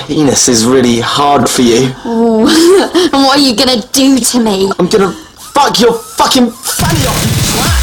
penis is really hard for you. Ooh. And what are you gonna do to me? I'm gonna fuck your fucking fanny off, you twat!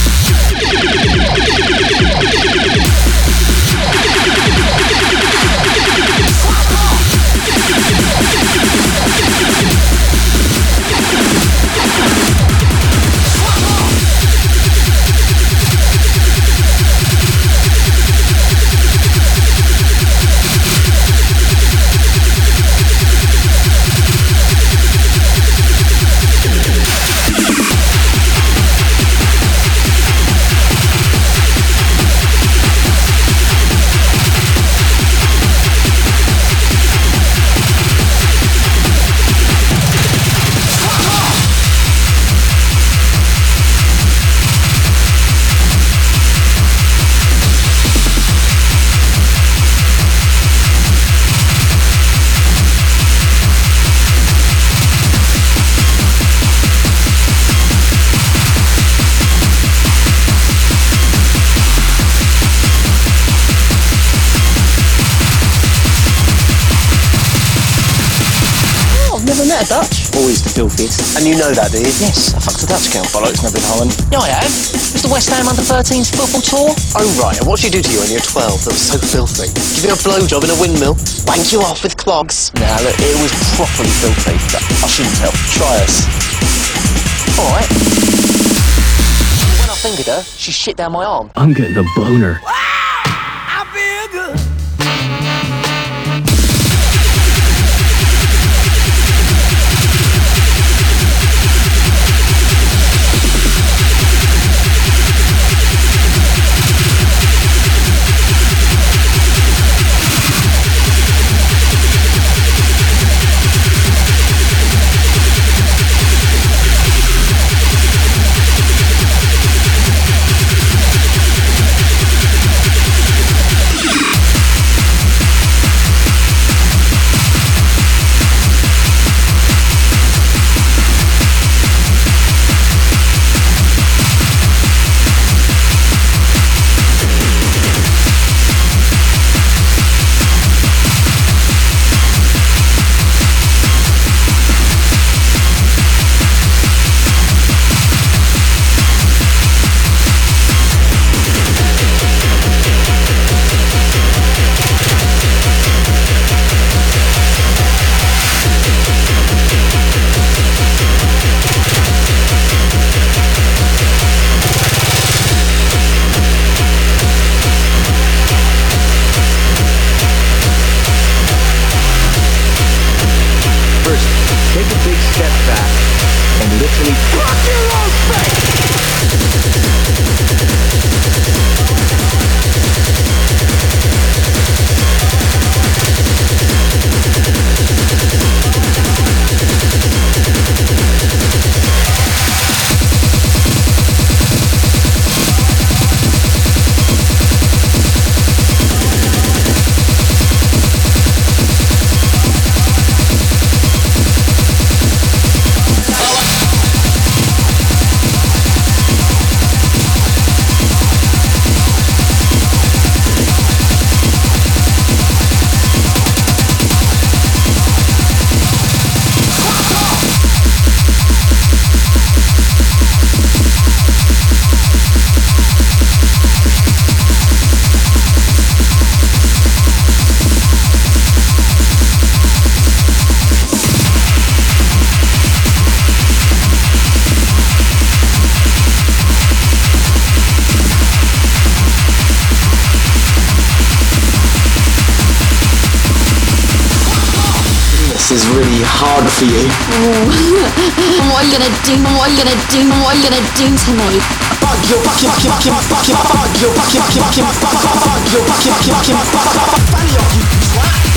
Never met a Dutch. Always the filthiest. And you know that, do you? Yes, I fucked a Dutch girl. Bollocks, never been Holland. Yeah, I have. Was the West Ham under-13s football tour? Oh, right. And what did she do to you when you were 12 that was so filthy? Give you a blowjob in a windmill? Wank you off with clogs? Nah, look, it was properly filthy. But I shouldn't tell. Try us. All right. When I fingered her, she shit down my arm. I'm getting a boner. I feel good. Take a big step back and literally fuck your own face! Is really hard for you. Ooh. And what are you gonna do? And what are you gonna do? And what are you gonna do to me? Fuck your fucking fuck your fucking fanny off, you twat!